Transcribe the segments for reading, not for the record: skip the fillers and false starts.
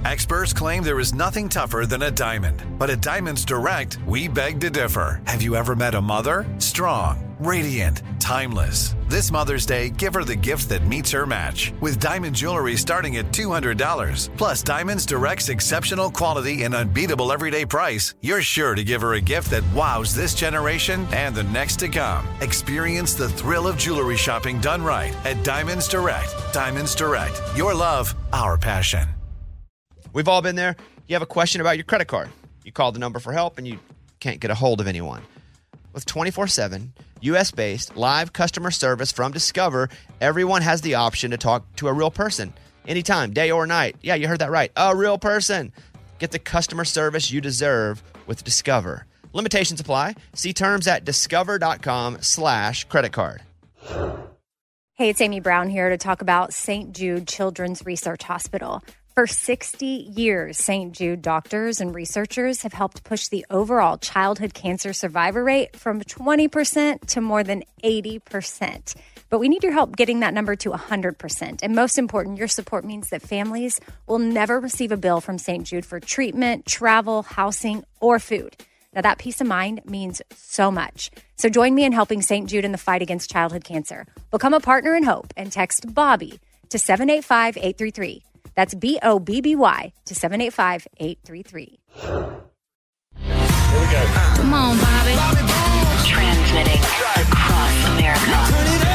Experts claim there is nothing tougher than a diamond. But at Diamonds Direct, we beg to differ. Have you ever met a mother? Strong, radiant, timeless. This Mother's Day, give her the gift that meets her match. With diamond jewelry starting at $200. Plus Diamonds Direct's exceptional quality and unbeatable everyday price, you're sure to give her a gift that wows this generation and the next to come. Experience the thrill of jewelry shopping done right at Diamonds Direct. Diamonds Direct. Your love, our passion. We've all been there. You have a question about your credit card. You call the number for help and you can't get a hold of anyone. With 24/7, U.S.-based live customer service from Discover, everyone has the option to talk to a real person. Anytime, day or night. Yeah, you heard that right. A real person. Get the customer service you deserve with Discover. Limitations apply. See terms at discover.com/credit card. Hey, it's Amy Brown here to talk about St. Jude Children's Research Hospital. For 60 years, St. Jude doctors and researchers have helped push the overall childhood cancer survivor rate from 20% to more than 80%. But we need your help getting that number to 100%. And most important, your support means that families will never receive a bill from St. Jude for treatment, travel, housing, or food. Now, that peace of mind means so much. So join me in helping St. Jude in the fight against childhood cancer. Become a partner in hope and text Bobby to 785-833. That's BOBBY to 785-833. Here we go. Come on, Bobby. Transmitting across America.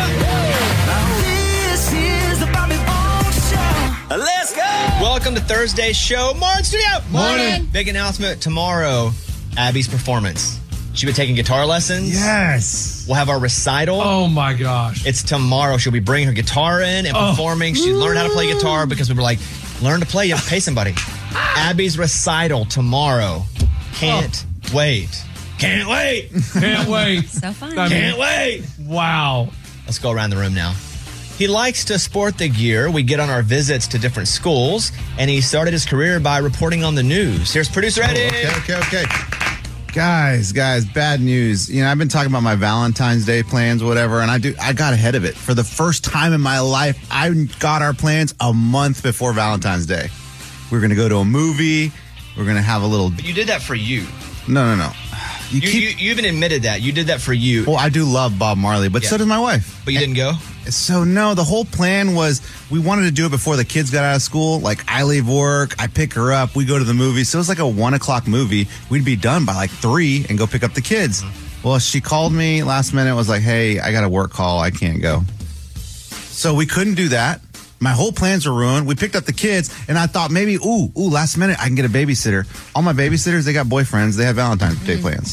This is the Bobby Bones Show. Let's go. Welcome to Thursday's show. Morning, studio. Morning. Big announcement tomorrow. Abby's performance. She'll be taking guitar lessons. Yes. We'll have our recital. Oh, my gosh. It's tomorrow. She'll be bringing her guitar in and performing. She learned how to play guitar because we were like, learn to play. You have to pay somebody. Abby's recital tomorrow. Can't wait. Can't wait. Can't wait. So fun. Can't wait. Wow. Let's go around the room now. He likes to sport the gear. We get on our visits to different schools, and he started his career by reporting on the news. Here's producer Eddie. Okay. Guys, bad news. You know, I've been talking about my Valentine's Day plans, whatever, and I got ahead of it. For the first time in my life, I got our plans a month before Valentine's Day. We're going to go to a movie. We're going to have a little... But you did that for you. No. You even admitted that. You did that for you. Well, I do love Bob Marley, but so does my wife. But you didn't go? So, no, the whole plan was we wanted to do it before the kids got out of school. Like, I leave work, I pick her up, we go to the movie. So it was like a 1 o'clock movie. We'd be done by like 3 and go pick up the kids. Mm-hmm. Well, she called me last minute, was like, hey, I got a work call, I can't go. So we couldn't do that. My whole plans were ruined. We picked up the kids, and I thought maybe, last minute, I can get a babysitter. All my babysitters, they got boyfriends. They have Valentine's Day plans.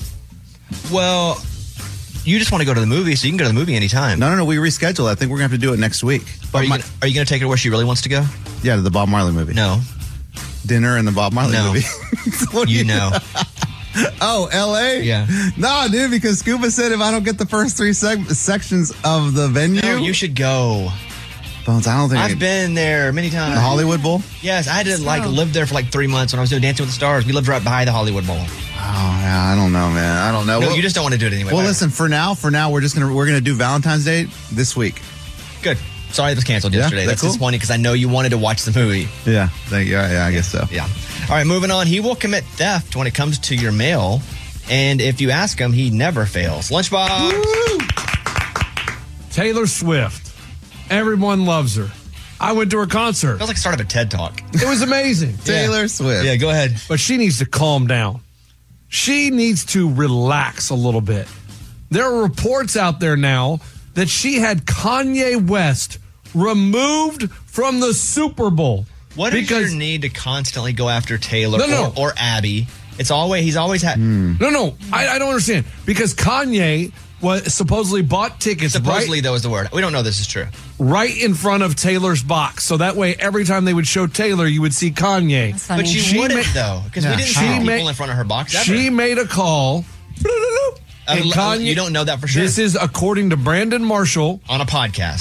Well, you just want to go to the movie, so you can go to the movie anytime. No. We rescheduled. I think we're going to have to do it next week. Are you going to take her where she really wants to go? Yeah, to the Bob Marley movie. No. Dinner in the Bob Marley movie. You know. Oh, L.A.? Yeah. No, dude, because Scuba said if I don't get the first 3 sections of the venue... No, you should go. Bones, I don't think... I've been there many times. The Hollywood Bowl? Yes, I had to live there for like 3 months when I was doing Dancing with the Stars. We lived right by the Hollywood Bowl. Oh, yeah, I don't know, man. I don't know. No, you just don't want to do it anyway. Well, listen, for now, we're gonna do Valentine's Day this week. Good. Sorry it was canceled yesterday. That's cool? Disappointing because I know you wanted to watch the movie. Yeah, I guess so. Yeah. All right, moving on. He will commit theft when it comes to your mail, and if you ask him, he never fails. Lunchbox. Woo! Taylor Swift. Everyone loves her. I went to her concert. Feels like the start of a TED Talk. It was amazing. Taylor Swift. Yeah, go ahead. But she needs to calm down. She needs to relax a little bit. There are reports out there now that she had Kanye West removed from the Super Bowl. What is your need to constantly go after Taylor or Abby? He's always had... No, I don't understand. Because Kanye supposedly bought tickets. Supposedly, that was the word. We don't know this is true. Right in front of Taylor's box. So that way, every time they would show Taylor, you would see Kanye. But you wouldn't, though. Because we didn't see people in front of her box ever. She made a call. And Kanye, you don't know that for sure. This is according to Brandon Marshall. On a podcast.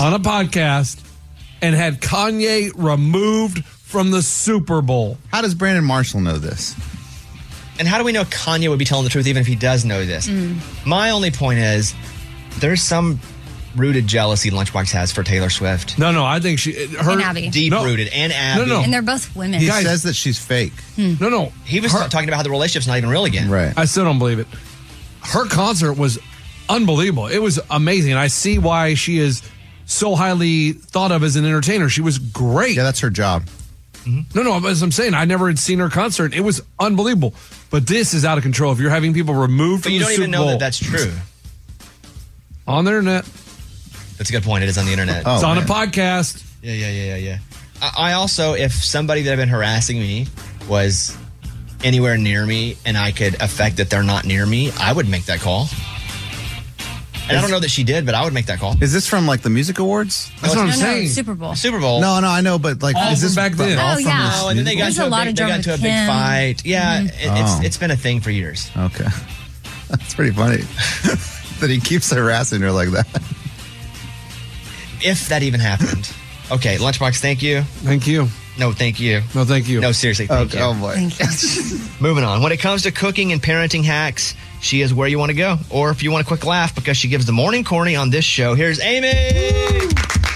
And had Kanye removed from the Super Bowl. How does Brandon Marshall know this? And how do we know Kanye would be telling the truth even if he does know this? My only point is there's some deep-rooted jealousy Lunchbox has for Taylor Swift. No, I think And Abby. Deep-rooted. And Abby. No. And they're both women. He Guys- says that she's fake. No. He was talking about how the relationship's not even real again. Right. I still don't believe it. Her concert was unbelievable. It was amazing. I see why she is so highly thought of as an entertainer. She was great. Yeah, that's her job. No, as I'm saying, I never had seen her concert. It was unbelievable. But this is out of control. If you're having people removed But from you the don't Super even know Bowl that that's true. on the internet, That's a good point. It is on the internet. Oh, it's on man. a podcast. Yeah. I also, if somebody that had been harassing me was anywhere near me and I could affect that they're not near me, I would make that call. And I don't know that she did, but I would make that call. Is this from like the music awards? That's what I'm No, saying. Super Bowl. Super Bowl. No, I know, but like, All is this from back then. all Oh, from yeah. this Oh, and then they got There's into a lot of drama a with big Kim. fight. Yeah, Oh. it's been a thing for years. Okay. That's pretty funny that he keeps harassing her like that. If that even happened. Okay, Lunchbox, thank you. Thank you. No, thank you. No, thank you. No, seriously, thank Okay. you. Oh boy. Thank you. Moving on. When it comes to cooking and parenting hacks, she is where you want to go. Or if you want a quick laugh because she gives the morning corny on this show, here's Amy.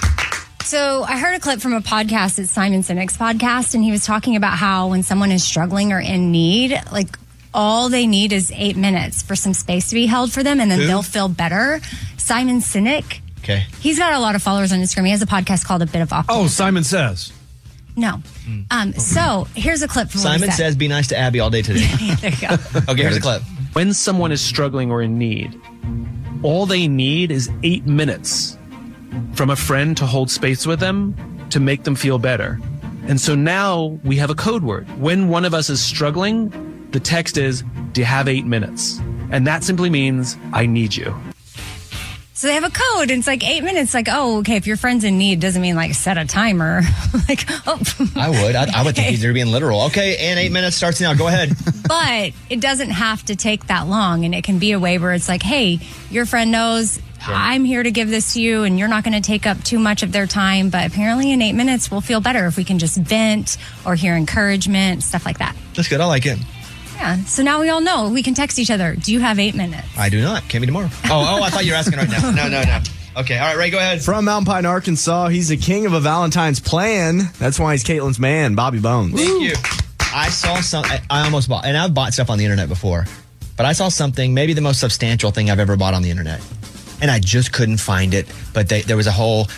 So I heard a clip from a podcast, it's Simon Sinek's podcast, and he was talking about how when someone is struggling or in need, like all they need is 8 minutes for some space to be held for them, and then Who? they'll feel better. Simon Sinek. Okay. He's got a lot of followers on Instagram. He has a podcast called A Bit of Optimism. Oh, Simon Says. No. So here's a clip from what he Simon said. says be nice to Abby all day today. There you go. Okay, here's a clip. When someone is struggling or in need, all they need is 8 minutes from a friend to hold space with them to make them feel better. And so now we have a code word. When one of us is struggling, the text is, do you have 8 minutes? And that simply means, I need you. So they have a code, and it's like 8 minutes. Like, oh, okay, if your friend's in need, doesn't mean like set a timer. Like, oh. I would think they're being literal. Okay, and 8 minutes starts now. Go ahead. But it doesn't have to take that long, and it can be a way where it's like, hey, your friend knows I'm here to give this to you, and you're not going to take up too much of their time. But apparently, in 8 minutes, we'll feel better if we can just vent or hear encouragement, stuff like that. That's good. I like it. Yeah. So now we all know we can text each other. Do you have 8 minutes? I do not. Can be tomorrow. Oh, I thought you were asking right now. No. Okay, all right, Ray, go ahead. From Mountain Pine, Arkansas, he's the king of a Valentine's plan. That's why he's Caitlin's man, Bobby Bones. Thank you. I saw I almost bought, and I've bought stuff on the internet before, but I saw something, maybe the most substantial thing I've ever bought on the internet, and I just couldn't find it. But there was a whole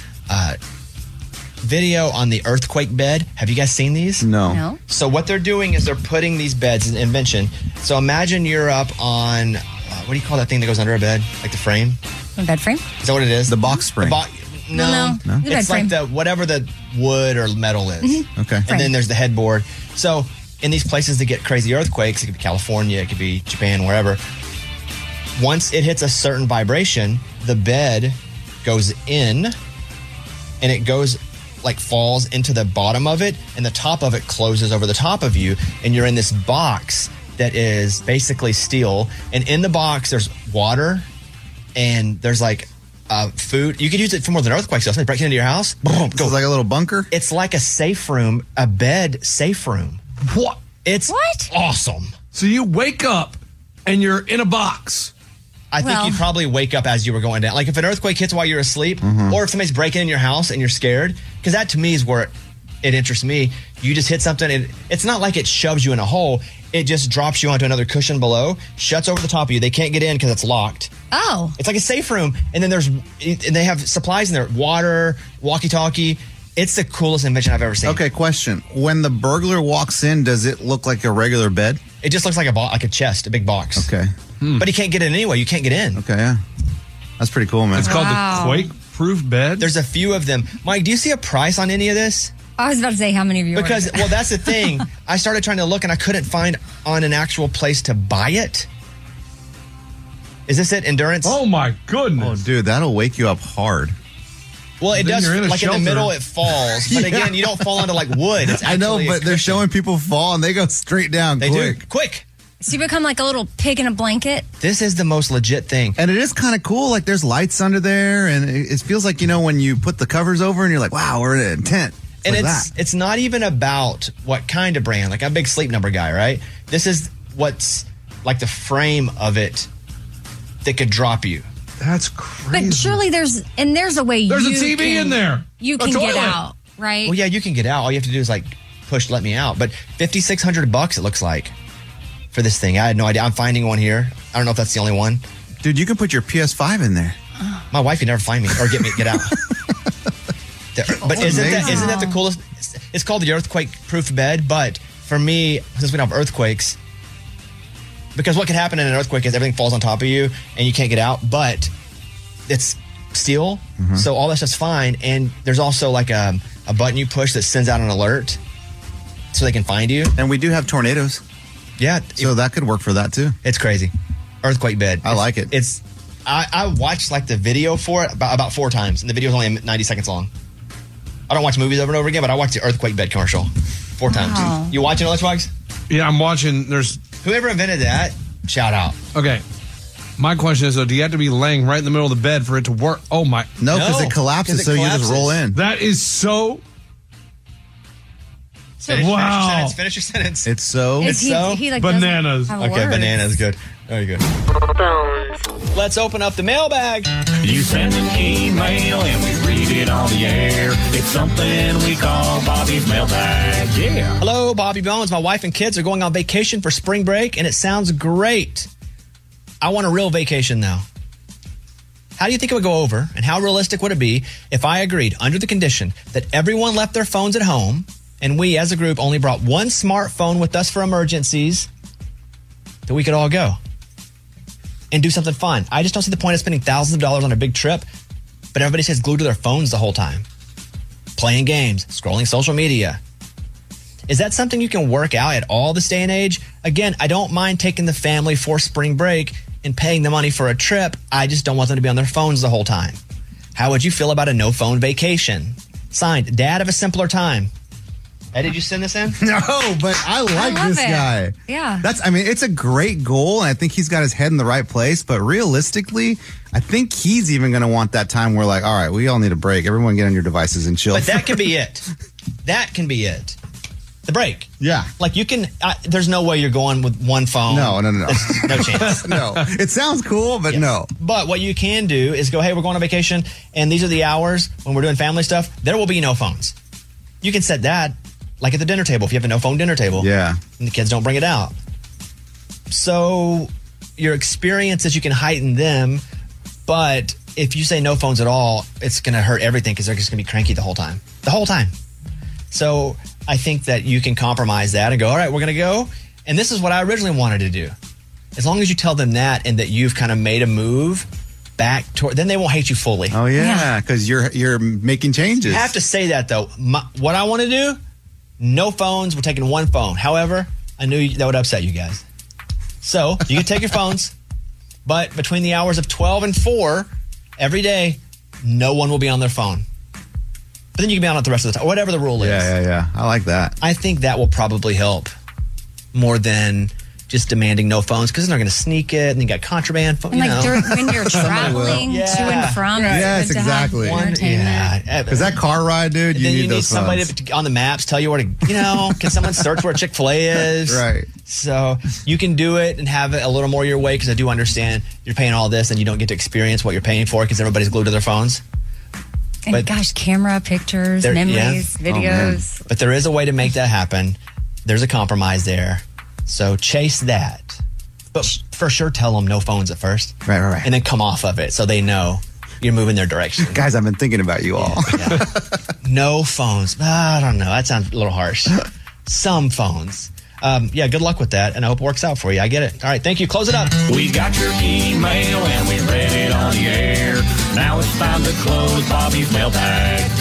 video on the earthquake bed. Have you guys seen these? No. So what they're doing is they're putting these beds, an invention. So imagine you're up on, what do you call that thing that goes under a bed? Like the frame? A bed frame? Is that what it is? The box spring. No. The bed It's like frame. whatever the wood or metal is. Okay. And then there's the headboard. So in these places that get crazy earthquakes, it could be California, it could be Japan, wherever. Once it hits a certain vibration, the bed goes in and it goes falls into the bottom of it, and the top of it closes over the top of you, and you're in this box that is basically steel. And in the box, there's water and there's food. You could use it for more than earthquakes. So somebody break into your house, boom, So it's like a little bunker. it's like a safe room, a bed safe room. What? It's What? awesome. So you wake up and you're in a box. I think Well- you'd probably wake up as you were going down. Like if an earthquake hits while you're asleep, or if somebody's breaking in your house and you're scared, because that to me is where it interests me. You just hit something, and it's not like it shoves you in a hole. It just drops you onto another cushion below, shuts over the top of you. They can't get in because it's locked. Oh. It's like a safe room, and then they have supplies in there, water, walkie-talkie. It's the coolest invention I've ever seen. Okay, question. When the burglar walks in, does it look like a regular bed? It just looks like a chest, a big box. Okay. But he can't get in anyway. You can't get in. Okay, yeah. That's pretty cool, man. It's called Wow. the quake-proof bed. There's a few of them. Mike, do you see a price on any of this? I was about to say how many of you Because, ordered it. well, that's the thing. I started trying to look and I couldn't find on an actual place to buy it. Is this it? Endurance? Oh my Oh, goodness. dude, that'll wake you up hard. well, it then does. you're in a Like in shelter. the middle, it falls. But again, you don't fall onto like wood. It's I know, actually a but they're cushion. showing people fall and they go straight down They quick. do. Quick. So you become like a little pig in a blanket. This is the most legit thing. And it is kind of cool. Like there's lights under there, and it feels like, when you put the covers over and you're like, wow, we're in a tent. And like it's not even about what kind of brand. Like I'm a big Sleep Number guy, right? This is what's like the frame of it that could drop you. That's crazy. But surely there's a way There's a TV in there. You A can get toilet. out, right? Well, yeah, you can get out. All you have to do is push let me out. But $5,600 it looks like for this thing. I had no idea. I'm finding one here. I don't know if that's the only one. Dude, you can put your PS5 in there. My wife can never find me or get out. But isn't that the coolest? It's called the earthquake-proof bed. But for me, since we don't have earthquakes, because what can happen in an earthquake is everything falls on top of you and you can't get out. But it's steel, so all that stuff's fine. And there's also like a button you push that sends out an alert so they can find you. And we do have tornadoes. Yeah, so that could work for that too. It's crazy. Earthquake bed. I like it. I watched the video for it about 4 times, and the video is only 90 seconds long. I don't watch movies over and over again, but I watched the earthquake bed commercial 4 times. You watching Lunchbox? Yeah, I'm watching. Whoever invented that, shout out. Okay. My question is, though, do you have to be laying right in the middle of the bed for it to work? Oh, my. No, because it collapses, so you just roll in. That is so... Finish your sentence. It's so... Bananas. Okay, bananas, good. Very good. Let's open up the mailbag. You send an email and we read it on the air. It's something we call Bobby's mailbag. Yeah. Hello, Bobby Bones. My wife and kids are going on vacation for spring break, and it sounds great. I want a real vacation, though. How do you think it would go over, and how realistic would it be if I agreed, under the condition, that everyone left their phones at home, and we, as a group, only brought one smartphone with us for emergencies, that we could all go and do something fun? I just don't see the point of spending thousands of dollars on a big trip, but everybody stays glued to their phones the whole time, playing games, scrolling social media. Is that something you can work out at all this day and age? Again, I don't mind taking the family for spring break and paying the money for a trip. I just don't want them to be on their phones the whole time. How would you feel about a no-phone vacation? Signed, Dad of a Simpler Time. Hey, did you send this in? No, but I like this guy. Yeah. It's a great goal, and I think he's got his head in the right place. But realistically, I think he's even going to want that time where, all right, we all need a break. Everyone get on your devices and chill. But that can be it. That can be it. The break. Yeah. You can, there's no way you're going with one phone. No. No chance. No. It sounds cool, but no. But what you can do is go, hey, we're going on vacation, and these are the hours when we're doing family stuff. There will be no phones. You can set that, like at the dinner table, if you have a no-phone dinner table. Yeah. And the kids don't bring it out. So your experiences, you can heighten them, but if you say no phones at all, it's going to hurt everything because they're just going to be cranky the whole time. The whole time. So I think that you can compromise that and go, all right, we're going to go. And this is what I originally wanted to do. As long as you tell them that and that you've kind of made a move back toward, then they won't hate you fully. Oh, yeah, because you're making changes. You have to say that, though. What I want to do, no phones. We're taking one phone. However, I knew that would upset you guys. So you can take your phones, but between the hours of 12 and 4 every day, no one will be on their phone. But then you can be on it the rest of the time, whatever the rule is. Yeah. I like that. I think that will probably help more than just demanding no phones, because then they're going to sneak it, and you got contraband phones. And when you're traveling to and from, yes, exactly. Because that car ride, dude, you need those somebody phones. on the maps tell you where to, can someone search where Chick-fil-A is? Right. So you can do it and have it a little more your way, because I do understand you're paying all this and you don't get to experience what you're paying for because everybody's glued to their phones. And But gosh, camera, pictures, memories, videos. But there is a way to make that happen. There's a compromise there. So chase that. But for sure, tell them no phones at first. Right. And then come off of it so they know you're moving their direction. Guys, I've been thinking about you all. Yeah. No phones. I don't know. That sounds a little harsh. Some phones. Good luck with that, and I hope it works out for you. I get it. All right, thank you. Close it up. We got your email and we read it on the air. Now it's time to close Bobby's mailbag.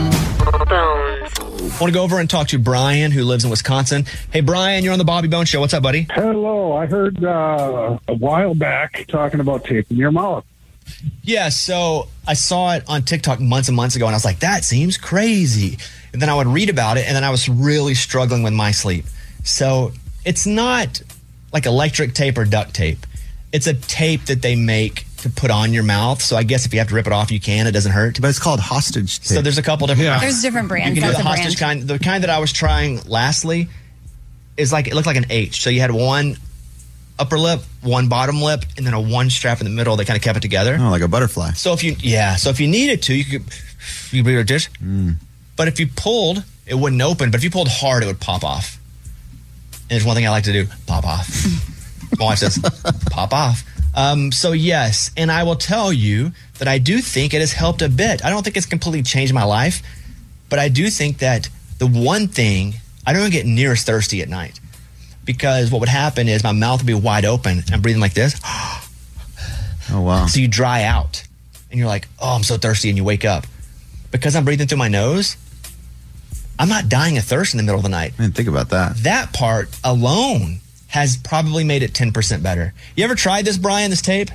Yeah. I want to go over and talk to Brian, who lives in Wisconsin. Hey, Brian, you're on the Bobby Bones Show. What's up, buddy? Hello. I heard a while back talking about taping your mouth. Yeah, so I saw it on TikTok months and months ago, and I was like, that seems crazy. And then I would read about it, and then I was really struggling with my sleep. So it's not like electric tape or duct tape. It's a tape that they make to put on your mouth. So I guess if you have to rip it off, you can. It doesn't hurt. But it's called hostage tape. So there's a couple different kinds. There's different brands. You can do That's the a hostage brand. kind. The kind that I was trying lastly is it looked like an H. So you had one upper lip, one bottom lip, and then a one strap in the middle. They kind of kept it together. Oh, like a butterfly. So if you needed to, you could be like this. But if you pulled, it wouldn't open. But if you pulled hard, it would pop off. And there's one thing I like to do: pop off. My wife says, "Pop off." So yes, and I will tell you that I do think it has helped a bit. I don't think it's completely changed my life, but I do think that the one thing, I don't get near as thirsty at night, because what would happen is my mouth would be wide open and I'm breathing like this. Oh, wow. So you dry out and you're like, oh, I'm so thirsty, and you wake up. Because I'm breathing through my nose, I'm not dying of thirst in the middle of the night. I didn't think about that. That part alone has probably made it 10% better. You ever tried this, Brian, this tape?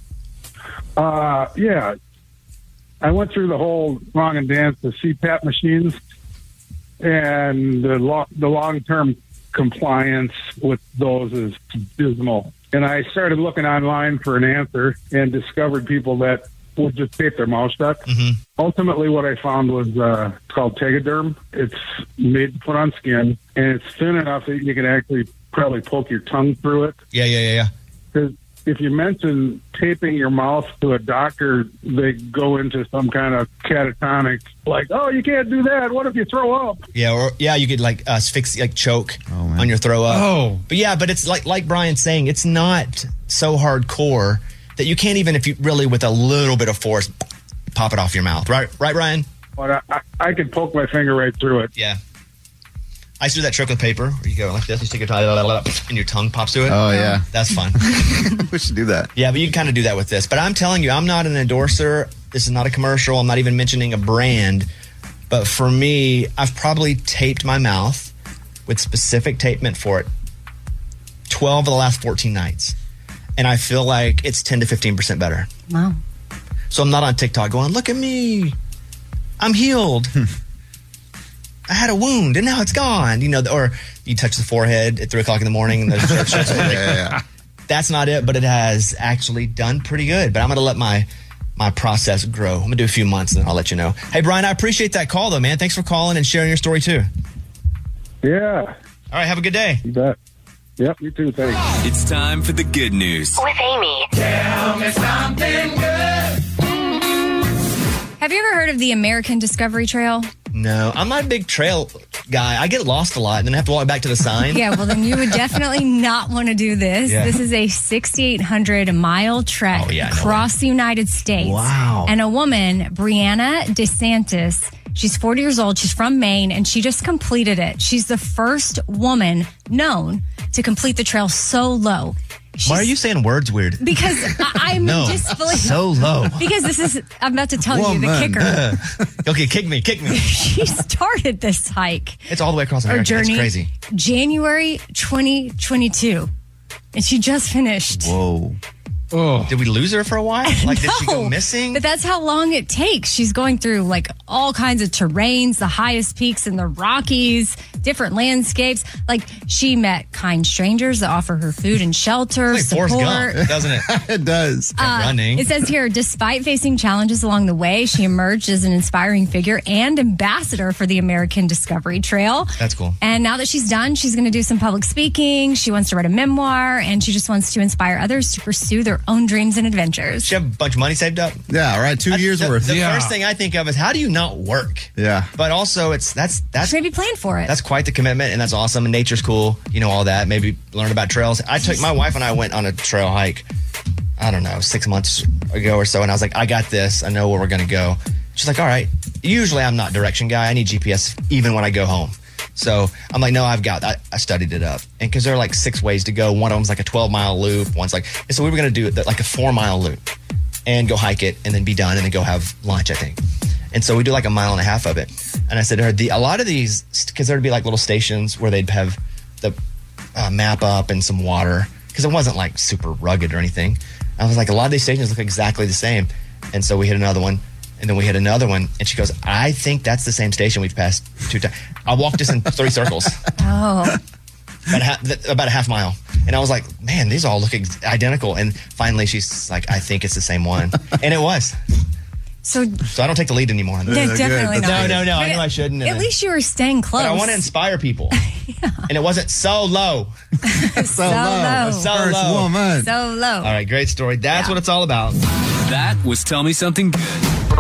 Yeah. I went through the whole song and dance, the CPAP machines, and the long-term compliance with those is dismal. And I started looking online for an answer and discovered people that would just tape their mouth shut. Ultimately, what I found was it's called Tegaderm. It's made to put on skin, and it's thin enough that you can actually probably poke your tongue through it. Yeah. Because if you mention taping your mouth to a doctor, they go into some kind of catatonic, like, oh, you can't do that. What if you throw up? Yeah, you could like asphyxiate, like choke on your throw up. Oh. But it's like Brian's saying, it's not so hardcore that you can't even, if you really, with a little bit of force, pop it off your mouth. Right, Brian? But I could poke my finger right through it. Yeah. I used to do that trick with paper where you go like this, you stick your tongue, and your tongue pops to it. Oh, yeah. That's fun. We should do that. Yeah, but you can kind of do that with this. But I'm telling you, I'm not an endorser. This is not a commercial. I'm not even mentioning a brand. But for me, I've probably taped my mouth with specific tape meant for it 12 of the last 14 nights. And I feel like it's 10 to 15% better. Wow. So I'm not on TikTok going, look at me. I'm healed. I had a wound and now it's gone. Or you touch the forehead at 3 o'clock in the morning and the shirt shirts yeah. That's not it, but it has actually done pretty good. But I'm going to let my process grow. I'm going to do a few months and then I'll let you know. Hey, Brian, I appreciate that call, though, man. Thanks for calling and sharing your story, too. Yeah. All right, have a good day. You bet. Yep, you too. Thanks. It's time for the good news. With Amy. Tell me something good. Have you ever heard of the American Discovery Trail? No, I'm not a big trail guy. I get lost a lot and then I have to walk back to the sign. Yeah, well, then you would definitely not want to do this. Yeah. This is a 6,800-mile trek across the United States. Wow. And a woman, Brianna DeSantis, she's 40 years old. She's from Maine, and she just completed it. She's the first woman known to complete the trail solo. Why are you saying words weird? Because I'm disbelief. So low. Because I'm about to tell you the kicker. Okay, kick me. She started this hike. It's all the way across America. Journey, That's crazy. January 2022. And she just finished. Whoa. Oh. Did we lose her for a while? Like, did she go missing? But that's how long it takes. She's going through like all kinds of terrains, the highest peaks in the Rockies, different landscapes. Like, she met kind strangers that offer her food and shelter, It's like support. Forrest Gump, doesn't it? It does. Running. It says here, despite facing challenges along the way, she emerged as an inspiring figure and ambassador for the American Discovery Trail. That's cool. And now that she's done, she's going to do some public speaking. She wants to write a memoir, and she just wants to inspire others to pursue their own dreams and adventures. She have a bunch of money saved up? Yeah, right. 2 years worth. The first thing I think of is, how do you not work? Yeah. But also, that's She maybe planned for it. That's quite the commitment, and that's awesome. And nature's cool, all that. Maybe learn about trails. My wife and I went on a trail hike, I don't know, 6 months ago or so, and I was like, I got this. I know where we're going to go. She's like, all right. Usually I'm not direction guy. I need GPS even when I go home. So I'm like, no, I studied it up. And because there are like 6 ways to go. One of them's like a 12-mile loop. One's like, and so we were going to do like a 4-mile loop and go hike it and then be done and then go have lunch, I think. And so we do like 1.5 miles of it. And I said to her, a lot of these, because there'd be like little stations where they'd have the map up and some water, because it wasn't like super rugged or anything. I was like, a lot of these stations look exactly the same. And so we hit another one. And then we hit another one, and she goes, I think that's the same station we've passed 2 times. I walked this in 3 circles. Oh. About a half mile. And I was like, man, these all look identical. And finally, she's like, I think it's the same one. And it was. So I don't take the lead anymore on this. Yeah, definitely not. No, But I know I shouldn't. At least you were staying close. But I want to inspire people. And it wasn't so low. So low. So First low. woman. So low. All right, great story. That's what it's all about. That was Tell Me Something Good.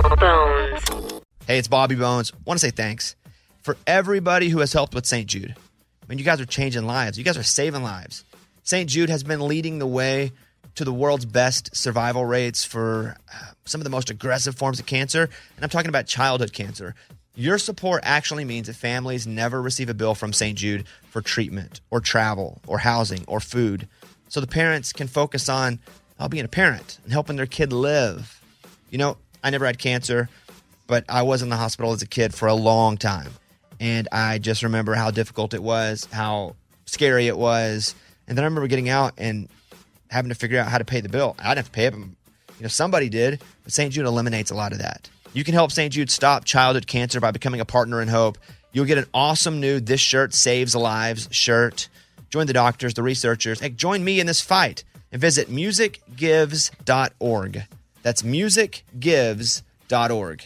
Hey, it's Bobby Bones. Want to say thanks for everybody who has helped with St. Jude. I mean, you guys are changing lives. You guys are saving lives. St. Jude has been leading the way to the world's best survival rates for some of the most aggressive forms of cancer. And I'm talking about childhood cancer. Your support actually means that families never receive a bill from St. Jude for treatment or travel or housing or food. So the parents can focus on being a parent and helping their kid live. You know, I never had cancer, but I was in the hospital as a kid for a long time. And I just remember how difficult it was, how scary it was. And then I remember getting out and having to figure out how to pay the bill. I didn't have to pay it. Somebody did, but St. Jude eliminates a lot of that. You can help St. Jude stop childhood cancer by becoming a partner in hope. You'll get an awesome new This Shirt Saves Lives shirt. Join the doctors, the researchers. Hey, join me in this fight and visit musicgives.org. That's musicgives.org.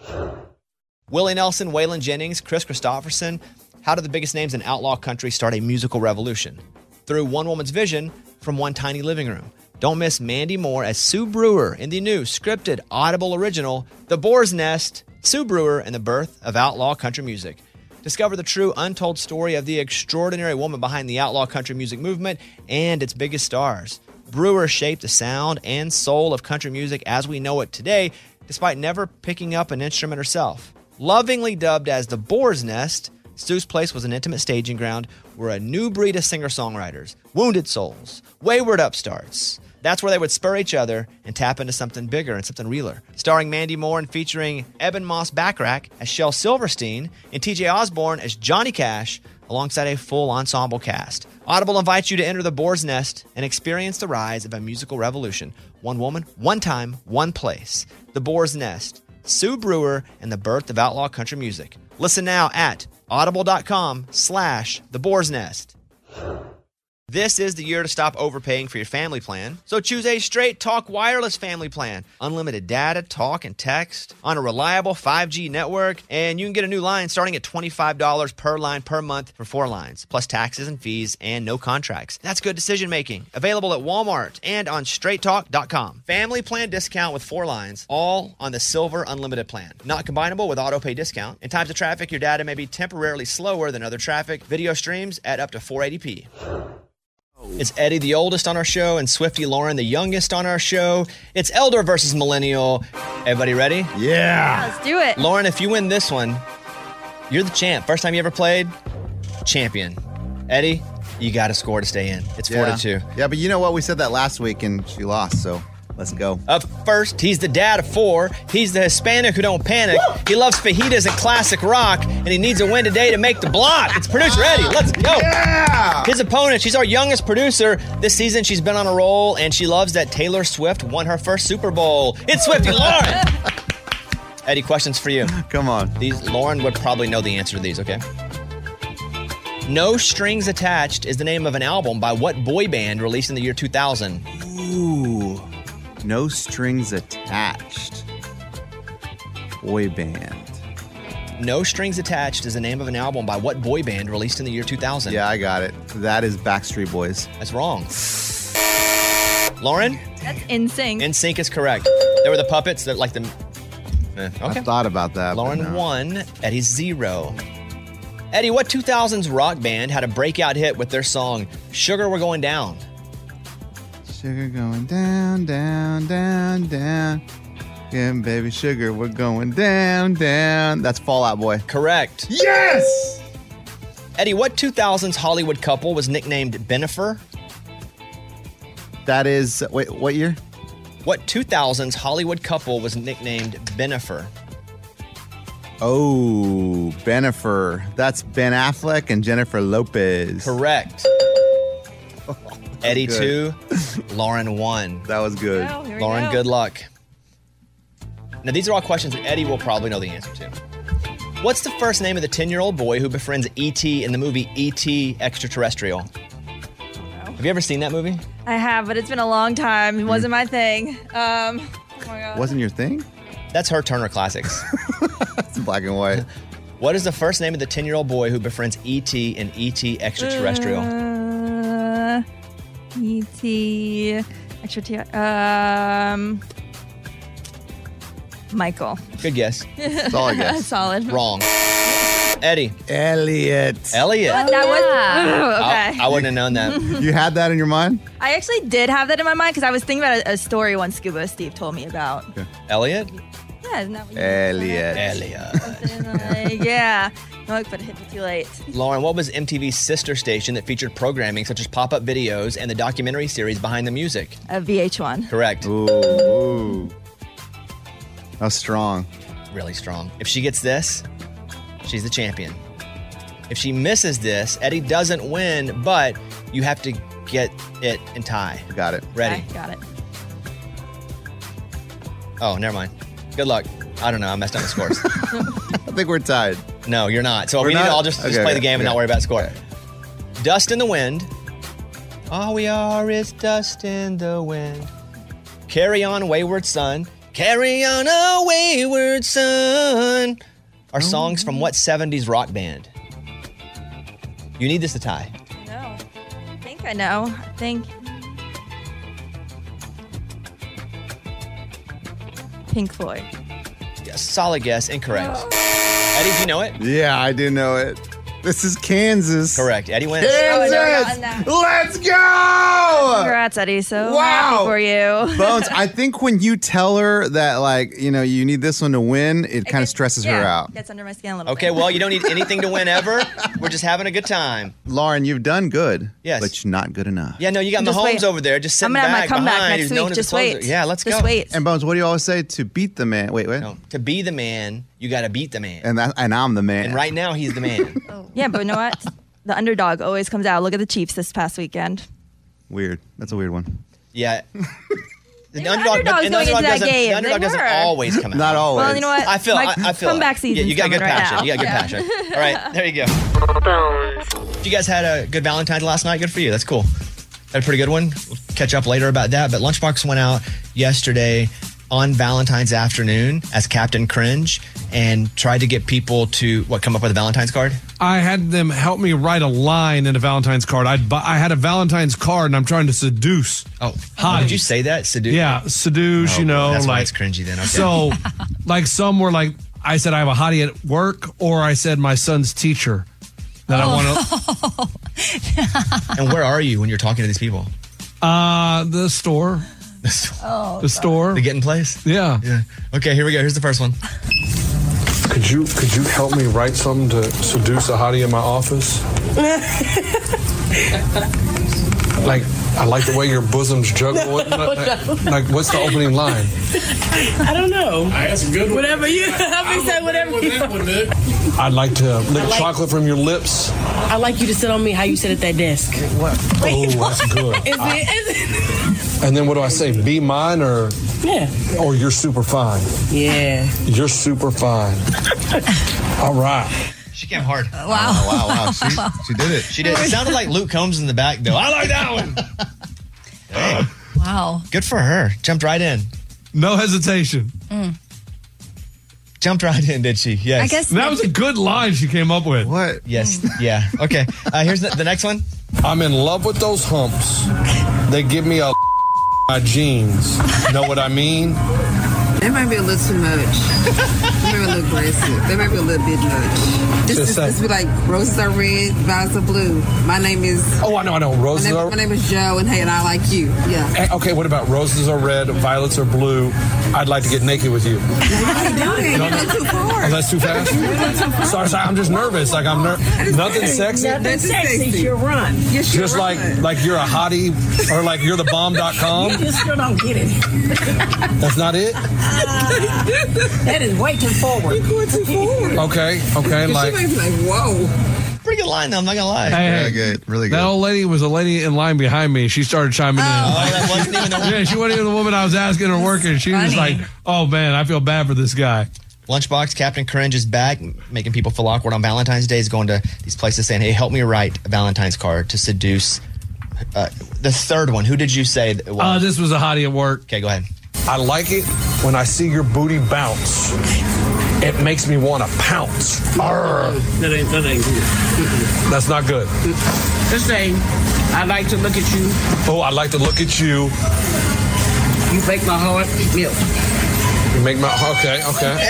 Willie Nelson, Waylon Jennings, Chris Christopherson. How do the biggest names in outlaw country start a musical revolution? Through one woman's vision from one tiny living room. Don't miss Mandy Moore as Sue Brewer in the new scripted Audible original, The Boar's Nest, Sue Brewer and the Birth of Outlaw Country Music. Discover the true untold story of the extraordinary woman behind the outlaw country music movement and its biggest stars. Brewer shaped the sound and soul of country music as we know it today, despite never picking up an instrument herself. Lovingly dubbed as The Boar's Nest, Sue's place was an intimate staging ground where a new breed of singer-songwriters, wounded souls, wayward upstarts, that's where they would spur each other and tap into something bigger and something realer. Starring Mandy Moore and featuring Eben Moss Backrack as Shel Silverstein and TJ Osborne as Johnny Cash, alongside a full ensemble cast. Audible invites you to enter the Boar's Nest and experience the rise of a musical revolution. One woman, one time, one place. The Boar's Nest, Sue Brewer, and the birth of outlaw country music. Listen now at audible.com/The Boar's Nest. This is the year to stop overpaying for your family plan. So choose a Straight Talk wireless family plan. Unlimited data, talk, and text on a reliable 5G network. And you can get a new line starting at $25 per line per month for 4 lines, plus taxes and fees and no contracts. That's good decision making. Available at Walmart and on straighttalk.com. Family plan discount with 4 lines, all on the Silver Unlimited plan. Not combinable with auto pay discount. In times of traffic, your data may be temporarily slower than other traffic. Video streams at up to 480p. It's Eddie, the oldest on our show, and Swifty Lauren, the youngest on our show. It's Elder versus Millennial. Everybody ready? Yeah. Let's do it. Lauren, if you win this one, you're the champ. First time you ever played, champion. Eddie, you got to score to stay in. It's 4-2. Yeah, but you know what? We said that last week, and she lost, so let's go. Up first, he's the dad of 4. He's the Hispanic who don't panic. Woo! He loves fajitas and classic rock, and he needs a win today to make the block. It's producer Eddie. Let's go. Yeah! His opponent, she's our youngest producer. This season, she's been on a roll, and she loves that Taylor Swift won her first Super Bowl. It's Swifty Lauren. Eddie, questions for you. Come on. Lauren would probably know the answer to these, okay? No Strings Attached is the name of an album by what boy band released in the year 2000? Ooh. No Strings Attached. Boy band. No Strings Attached is the name of an album by what boy band released in the year 2000? Yeah, I got it. That is Backstreet Boys. That's wrong. Lauren? That's NSYNC. NSYNC is correct. They were the puppets that like the... Okay. I thought about that. Lauren won. Eddie's 0. Eddie, what 2000s rock band had a breakout hit with their song Sugar We're Going Down? Sugar going down, down, down, down. Yeah, baby, sugar, we're going down, down. That's Fall Out Boy. Correct. Yes! Eddie, what 2000s Hollywood couple was nicknamed Bennifer? That is, wait, what year? What 2000s Hollywood couple was nicknamed Bennifer? Oh, Bennifer. That's Ben Affleck and Jennifer Lopez. Correct. Eddie 2, Lauren 1. That was good. Well, here we Lauren, go. good luck. Now, these are all questions that Eddie will probably know the answer to. What's the first name of the 10-year-old boy who befriends E.T. in the movie E.T. Extraterrestrial? Have you ever seen that movie? I have, but it's been a long time. It wasn't my thing. Oh my God. Wasn't your thing? That's her Turner Classics. It's black and white. What is the first name of the 10-year-old boy who befriends E.T. in E.T. Extraterrestrial? E.T. Extraterrestrial. Michael. Good guess. That's all I guess. Solid. Wrong. Eddie. Elliot. That was okay. I wouldn't have known that. You had that in your mind? I actually did have that in my mind because I was thinking about a story one Scuba Steve told me about. Okay. Elliot? Yeah, isn't that what you Elliot. yeah. No, but it hit me too late. Lauren, what was MTV's sister station that featured programming such as pop-up videos and the documentary series Behind the Music? VH1. Correct. Ooh. That was strong. Really strong. If she gets this, she's the champion. If she misses this, Eddie doesn't win, but you have to get it and tie. Got it. Ready? Okay, got it. Oh, never mind. Good luck. I don't know. I messed up the scores. I think we're tied. No, you're not. So We're we need to not? all just play the game and not worry about score. Dust in the wind. All we are is dust in the wind. Carry on, wayward son. Carry on, a wayward son. Are songs from what 70s rock band? You need this to tie. No. I think I know. I think. Pink Floyd. Yes, solid guess. Incorrect. Eddie, do you know it? Yeah, I do know it. This is Kansas. Correct. Eddie wins. Kansas! Let's go! Congrats, Eddie. So Wow. happy for you. Bones, I think when you tell her that, like, you know, you need this one to win, it kind of stresses her out. Gets under my skin a little Okay, well, you don't need anything to win ever. We're just having a good time. Lauren, you've done good. Yes. But you're not good enough. Yeah, no, you got Just Mahomes wait. over there just sitting I'm gonna have my back comeback behind. next who's known week. as the Just closer. wait. Yeah, let's Just go. wait. And Bones, what do you always say? To beat the man. Wait. No, to be the man, you got to beat the man. And I'm the man. And right now, he's the man. Yeah, but you know what? The underdog always comes out. Look at the Chiefs this past weekend. Weird. That's a weird one. Yeah. The underdog's going into that game. The underdog They doesn't were. always come out. Not always. Well, you know what? I feel My comeback it. season's Yeah, you got good coming right passion. now. You got good Yeah. passion. All right, there you go. If you guys had a good Valentine's last night, good for you. That's cool. Had a pretty good one. We'll catch up later about that. But Lunchbox went out yesterday on Valentine's afternoon as Captain Cringe and tried to get people to, come up with a Valentine's card? I had them help me write a line in a Valentine's card. I had a Valentine's card and I'm trying to seduce. Oh, did you say that? Seduce? Yeah, seduce, Oh, you know. that's why like it's cringy then. Okay. So, like some were like, I said I have a hottie at work, or I said my son's teacher that I want to. And where are you when you're talking to these people? The store. The store. The Getting Place? Yeah. Okay, here we go. Here's the first one. Could you help me write something to seduce a hottie in my office? Like, I like the way your bosoms juggle. Like, what's the opening line? I don't know. That's a good one. Whatever you help me say, whatever you. I'd like to lick chocolate from your lips. I like you to sit on me how you sit at that desk. What? Oh, that's good. Is it? And then what do I say? Be mine or? Yeah. Or you're super fine. Yeah. You're super fine. All right. She came hard. Wow. She did it. She did. It sounded like Luke Combs in the back, though. I like that one. Dang. Wow. Good for her. Jumped right in. No hesitation. Jumped right in, did she? Yes. I guess That was a good line she came up with. What? Yes. Yeah. Okay. Here's the next one. I'm in love with those humps. They give me a my jeans. Know what I mean? They might be a little too much. They might be a little aggressive. They might be a little bit much. This be like, roses are red, violets are blue. My name is... Oh, I know. Roses are... My name is Joe, and hey, and I like you. Yeah. Okay, what about roses are red, violets are blue? I'd like to get naked with you. What are you doing? You're going too far. Oh, that's too fast? Sorry, I'm just nervous. Like, nothing sexy? Nothing sexy. It's your run. Just like you're a hottie or like you're the bomb.com? You still don't get it. That's not it? That is way too forward. You're going too forward. Okay. She might be like, whoa. Pretty good line, though. I'm not going to lie. Really good. Really good. That old lady was a lady in line behind me. She started chiming in. That wasn't even the one. Yeah, she wasn't even the woman I was asking her working. She was like, oh, man, I feel bad for this guy. Lunchbox, Captain Cringe is back, making people feel awkward on Valentine's Day. He's going to these places saying, hey, help me write a Valentine's card to seduce. The third one, who did you say it was? This was a hottie at work. Okay, go ahead. I like it when I see your booty bounce, it makes me want to pounce. Arr. That ain't good. That's not good. Just saying, I like to look at you. Oh, I like to look at you. You make my heart milk. You make my... Okay.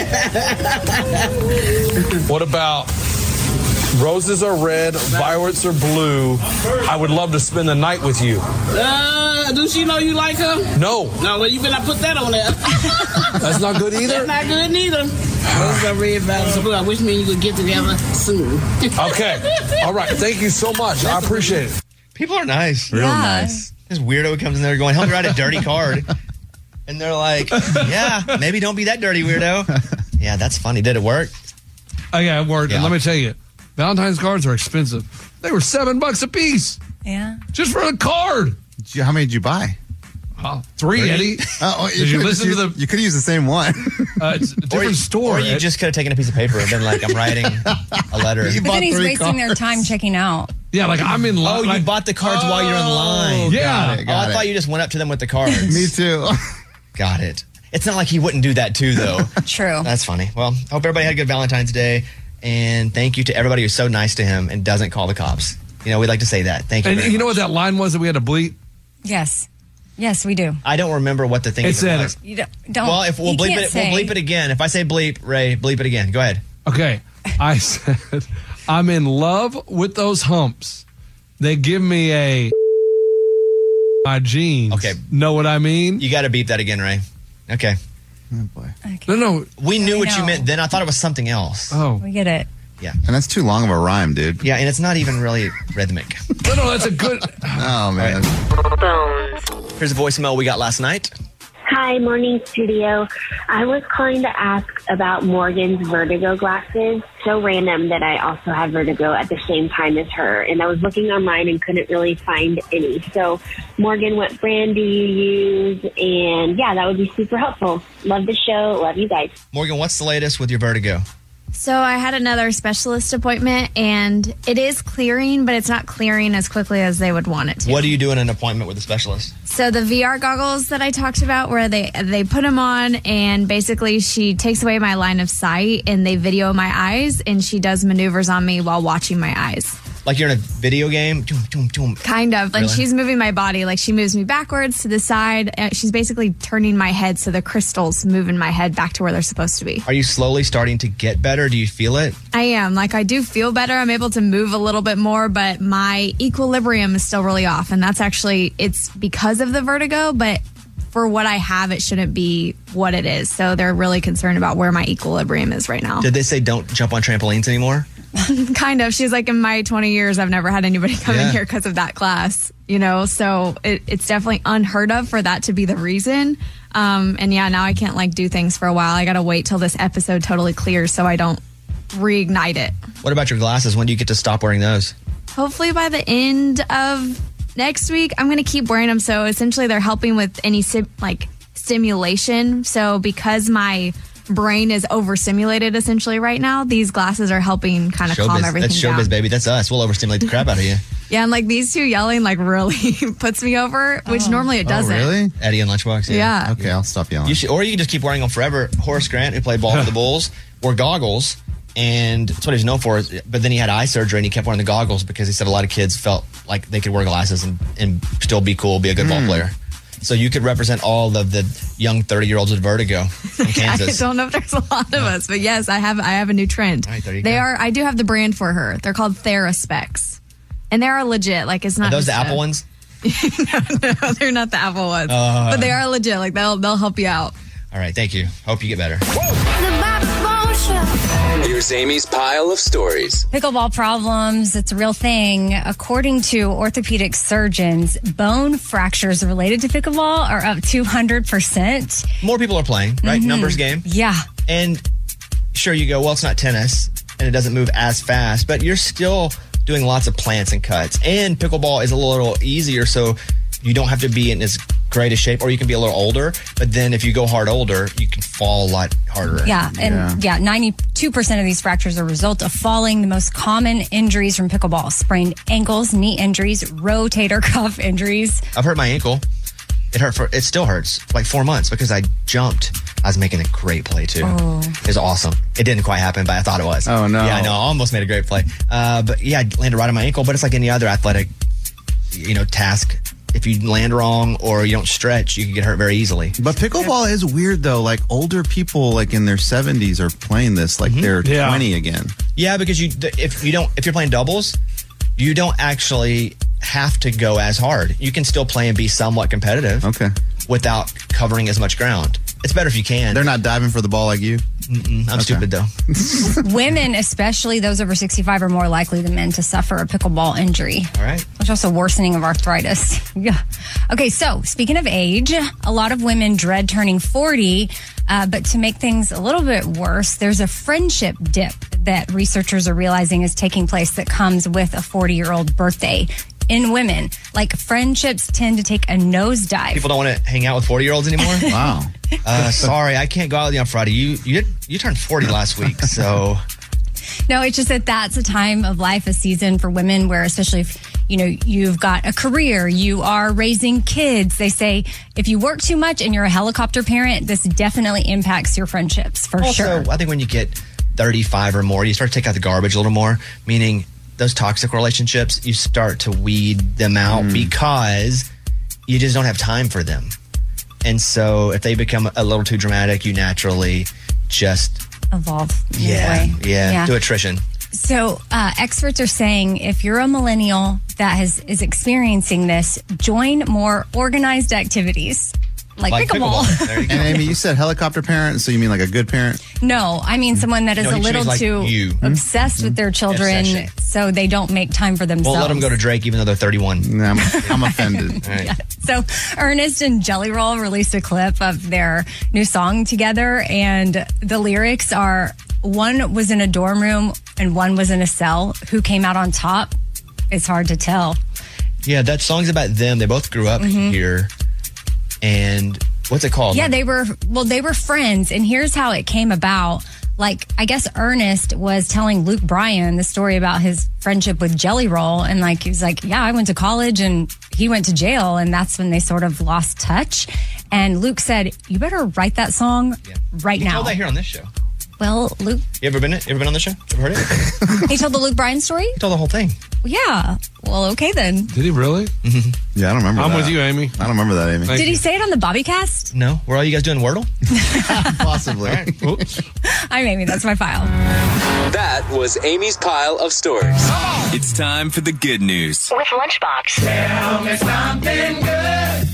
What about roses are red, violets are blue. I would love to spend the night with you. Do she know you like her? No. No, well, you better put that on there. That's not good either? That's not good neither. Roses are red, violets are blue. I wish me and you could get together soon. Okay. All right. Thank you so much. I appreciate it. People are nice. Real nice. This weirdo comes in there going, help me write a dirty card. And they're like, yeah, maybe don't be that dirty, weirdo. Yeah, that's funny. Did it work? Oh, yeah, it worked. Yeah. And let me tell you, Valentine's cards are expensive. They were $7 a piece. Yeah. Just for a card. How many did you buy? 3, Eddie. Did you listen to the... You could have used the same one. It's a different store. Or you just could have taken a piece of paper and been like, I'm writing a letter. But then he's wasting their time checking out. Yeah, like I'm in line. Oh, you bought the cards while you're in line. Yeah. I thought you just went up to them with the cards. Me too. Got it. It's not like he wouldn't do that too, though. True. That's funny. Well, I hope everybody had a good Valentine's Day. And thank you to everybody who's so nice to him and doesn't call the cops. You know, we'd like to say that. Thank you. And very you know much. what that line was that we had to bleep? Yes. Yes, we do. I don't remember what the thing It even said was. You don't. Well, if we'll you bleep can't it, say. we'll bleep it again. If I say bleep, Ray, bleep it again. Go ahead. Okay. I said, I'm in love with those humps. They give me my jeans. Okay. Know what I mean? You got to beep that again, Ray. Okay. Oh, boy. No. We knew what you know. meant then. I thought it was something else. Oh. We get it. Yeah. And that's too long of a rhyme, dude. Yeah, and it's not even really rhythmic. No, that's a good... Oh, man. Here's a voicemail we got last night. Hi, morning studio. I was calling to ask about Morgan's vertigo glasses. So random that I also have vertigo at the same time as her. And I was looking online and couldn't really find any. So Morgan, what brand do you use? And yeah, that would be super helpful. Love the show. Love you guys. Morgan, what's the latest with your vertigo? So I had another specialist appointment, and it is clearing, but it's not clearing as quickly as they would want it to. What do you do in an appointment with a specialist? So the VR goggles that I talked about, where they put them on, and basically she takes away my line of sight, and they video my eyes, and she does maneuvers on me while watching my eyes. Like you're in a video game? Kind of. Like Really? she's moving my body. Like she moves me backwards to the side. She's basically turning my head so the crystals move in my head back to where they're supposed to be. Are you slowly starting to get better? Do you feel it? I am. Like I do feel better. I'm able to move a little bit more, but my equilibrium is still really off. And that's actually, it's because of the vertigo, but for what I have, it shouldn't be what it is. So they're really concerned about where my equilibrium is right now. Did they say don't jump on trampolines anymore? Kind of. She's like, in my 20 years, I've never had anybody come in here because of that class, you know? So it's definitely unheard of for that to be the reason. And yeah, now I can't like do things for a while. I got to wait till this episode totally clears so I don't reignite it. What about your glasses? When do you get to stop wearing those? Hopefully by the end of next week, I'm going to keep wearing them. So essentially they're helping with any stimulation. So because my brain is overstimulated essentially right now, these glasses are helping kind of calm everything That's down. showbiz, baby. That's us. We'll overstimulate the crap out of you. Yeah, and like these two yelling like really puts me over, which normally it doesn't. Really? Eddie and Lunchbox? Yeah. Okay, I'll stop yelling. You should, or you can just keep wearing them forever. Horace Grant, who played ball for the Bulls, wore goggles, and that's what he's known for. But then he had eye surgery, and he kept wearing the goggles because he said a lot of kids felt like they could wear glasses and still be cool, be a good ball player. So you could represent all of the young 30-years with vertigo in Kansas. I don't know if there's a lot of us, but yes, I have a new trend. All right, there you They go. are. I do have the brand for her. They're called Theraspecs, and they are legit. Like it's not. Are those the just Apple ones? No, they're not the Apple ones, but they are legit. Like they'll help you out. All right, thank you. Hope you get better. Here's Amy's pile of stories. Pickleball problems, it's a real thing. According to orthopedic surgeons, bone fractures related to pickleball are up 200%. More people are playing, right? Numbers game. Yeah. And sure, you go, well, it's not tennis and it doesn't move as fast, but you're still doing lots of plants and cuts. And pickleball is a little easier, so you don't have to be in as great a shape, or you can be a little older. But then if you go hard older, you can fall a lot harder. Yeah, and 92% of these fractures are a result of falling. The most common injuries from pickleball: sprained ankles, knee injuries, rotator cuff injuries. I've hurt my ankle. It still hurts for like 4 months because I jumped I was making a great play too. Oh. It was awesome. It didn't quite happen, but I thought it was. Oh, no. Yeah, no, I almost made a great play. But yeah, I landed right on my ankle. But it's like any other athletic, task. If you land wrong or you don't stretch, you can get hurt very easily. But pickleball is weird though. Like older people, like in their 70s, are playing this like they're 20 again. Yeah, because if you're playing doubles, you don't actually have to go as hard. You can still play and be somewhat competitive. Okay. Without covering as much ground. It's better if you can. They're not diving for the ball like you? I'm stupid though. Women, especially those over 65, are more likely than men to suffer a pickleball injury. All right. Which also worsening of arthritis. Yeah. Okay, so speaking of age, a lot of women dread turning 40, but to make things a little bit worse, there's a friendship dip that researchers are realizing is taking place that comes with a 40-year-old birthday. In women, like friendships tend to take a nosedive. People don't want to hang out with 40-year-olds anymore? Wow. Sorry, I can't go out with you on Friday. You turned 40 last week, so... No, it's just that that's a time of life, a season for women where, especially if, you've got a career, you are raising kids. They say if you work too much and you're a helicopter parent, this definitely impacts your friendships for sure. I think when you get 35 or more, you start to take out the garbage a little more, meaning those toxic relationships, you start to weed them out because you just don't have time for them. And so if they become a little too dramatic, you naturally just... evolve. Yeah, do attrition. So experts are saying if you're a millennial that is experiencing this, join more organized activities. Like pickleball. And Amy, you said helicopter parent, so you mean like a good parent? No, I mean someone that is a little too obsessed with their children, so they don't make time for themselves. We'll let them go to Drake even though they're 31. I'm offended. Right. Yeah. So Ernest and Jelly Roll released a clip of their new song together, and the lyrics are, one was in a dorm room and one was in a cell. Who came out on top? It's hard to tell. Yeah, that song's about them. They both grew up here. And what's it called? Yeah, they were friends. And here's how it came about. Like, I guess Ernest was telling Luke Bryan the story about his friendship with Jelly Roll. And like, he was like, yeah, I went to college and he went to jail. And that's when they sort of lost touch. And Luke said, you better write that song right now. You told that here on this show. Well, Luke. You ever been on the show? Ever heard it? He told the Luke Bryan story? He told the whole thing. Yeah. Well, okay then. Did he really? Yeah, I don't remember I'm that. with you, Amy. I don't remember that, Amy. Did he say it on the Bobbycast? No. Were all you guys doing Wordle? Possibly. Right. Oops. I'm Amy. That's my file. That was Amy's pile of stories. It's time for the good news. With Lunchbox. Tell me something good.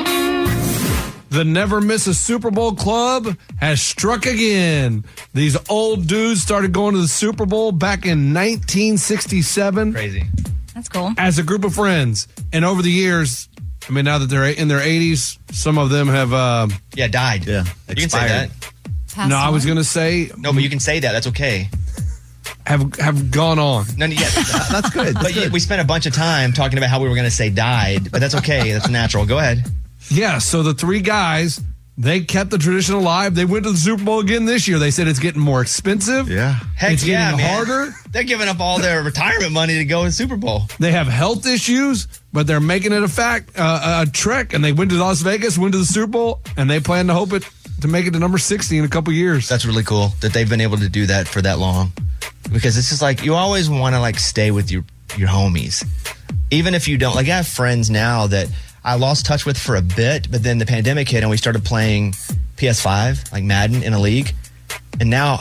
The Never Miss a Super Bowl Club has struck again. These old dudes started going to the Super Bowl back in 1967. Crazy. That's cool. As a group of friends. And over the years, I mean, now that they're in their 80s, some of them have... died. Yeah. You can say that. Passed I was on. going to say... No, but you can say that. That's okay. Have gone on. No, yeah, that's good. But we spent a bunch of time talking about how we were going to say died, but that's okay. That's natural. Go ahead. Yeah, so the three guys, they kept the tradition alive. They went to the Super Bowl again this year. They said it's getting more expensive. Yeah. Heck it's yeah, getting man. harder. They're giving up all their retirement money to go to Super Bowl. They have health issues, but they're making it a trek. And they went to Las Vegas, went to the Super Bowl, and they plan to make it to number 60 in a couple years. That's really cool that they've been able to do that for that long. Because it's just like, you always want to like stay with your homies. Even if you don't, like I have friends now that I lost touch with for a bit, but then the pandemic hit and we started playing PS5, like Madden in a league. And now,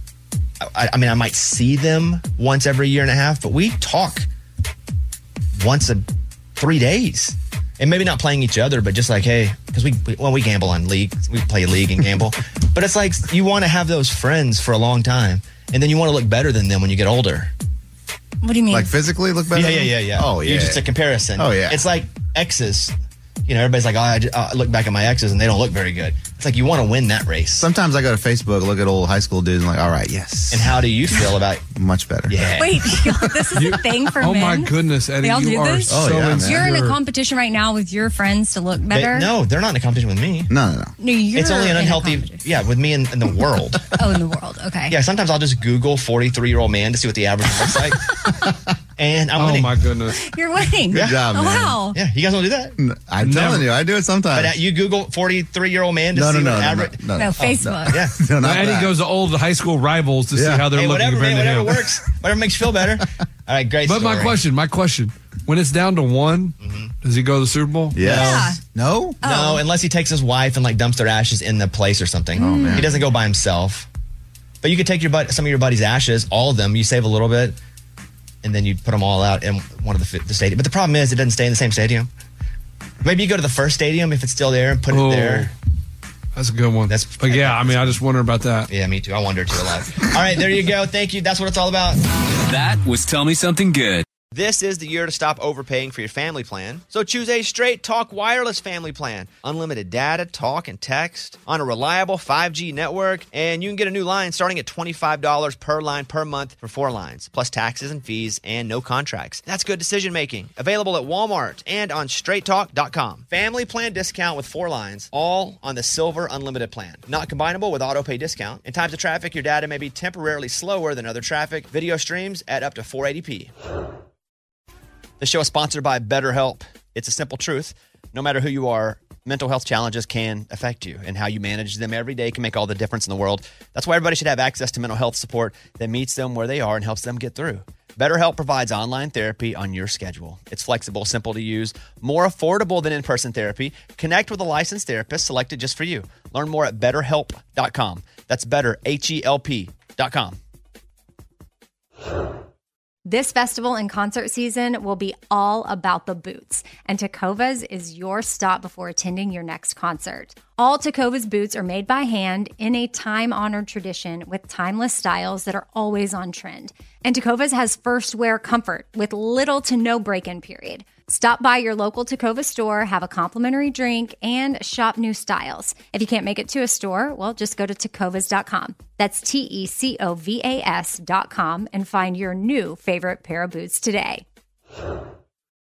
I mean, I might see them once every year and a half, but we talk once a 3 days. And maybe not playing each other, but just like, hey, because we gamble on league. We play league and gamble. But it's like, you want to have those friends for a long time. And then you want to look better than them when you get older. What do you mean? Like physically look better? Yeah. Oh, yeah. Just a comparison. Oh, yeah. It's like exes. You know, everybody's like, I look back at my exes and they don't look very good. It's like, you want to win that race. Sometimes I go to Facebook, look at old high school dudes and like, all right, yes. And how do you feel about Much better. Yeah. Wait, this is a thing for Oh men? my goodness, Eddie. They all you do are this? so yeah, man. You're in a insecure. competition right now with your friends to look better? No, they're not in a competition with me. No. No, you're It's only an in a unhealthy, competition. with me in the world. Oh, in the world. Okay. Yeah, sometimes I'll just Google 43-year-old man to see what the average looks like. And I'm winning. Oh, my goodness. You're winning. Good job, Oh, man. wow. Yeah, you guys want to do that? I'm telling you, I do it sometimes. But you Google 43-year-old man to No, see no, what no, average. no. No, Facebook. Yeah. No, not And he that. goes to old high school rivals to see how they're Hey, looking whatever, compared man, to whatever him. works. Whatever makes you feel better. All right, great But story. my question, when it's down to one, does he go to the Super Bowl? Yes. No? No, unless he takes his wife and like dumps their ashes in the place or something. Oh, man. He doesn't go by himself. But you could take some of your buddy's ashes, all of them. You save a little bit, and then you put them all out in one of the stadium. But the problem is, it doesn't stay in the same stadium. Maybe you go to the first stadium if it's still there and put it there. That's a good one. But yeah, I mean, I just wonder about that. Yeah, me too. I wonder too a lot. All right, there you go. Thank you. That's what it's all about. That was Tell Me Something Good. This is the year to stop overpaying for your family plan. So choose a Straight Talk Wireless family plan. Unlimited data, talk, and text on a reliable 5G network. And you can get a new line starting at $25 per line per month for 4 lines, plus taxes and fees and no contracts. That's good decision making. Available at Walmart and on straighttalk.com. Family plan discount with 4 lines, all on the Silver Unlimited plan. Not combinable with auto pay discount. In times of traffic, your data may be temporarily slower than other traffic. Video streams at up to 480p. The show is sponsored by BetterHelp. It's a simple truth. No matter who you are, mental health challenges can affect you, and how you manage them every day can make all the difference in the world. That's why everybody should have access to mental health support that meets them where they are and helps them get through. BetterHelp provides online therapy on your schedule. It's flexible, simple to use, more affordable than in-person therapy. Connect with a licensed therapist selected just for you. Learn more at BetterHelp.com. That's better, HELP.com. This festival and concert season will be all about the boots, and Tecovas is your stop before attending your next concert. All Tecovas boots are made by hand in a time-honored tradition with timeless styles that are always on trend. And Tecovas has first wear comfort with little to no break-in period. Stop by your local Tecova store, have a complimentary drink, and shop new styles. If you can't make it to a store, well, just go to tecovas.com. That's TECOVAS.com and find your new favorite pair of boots today.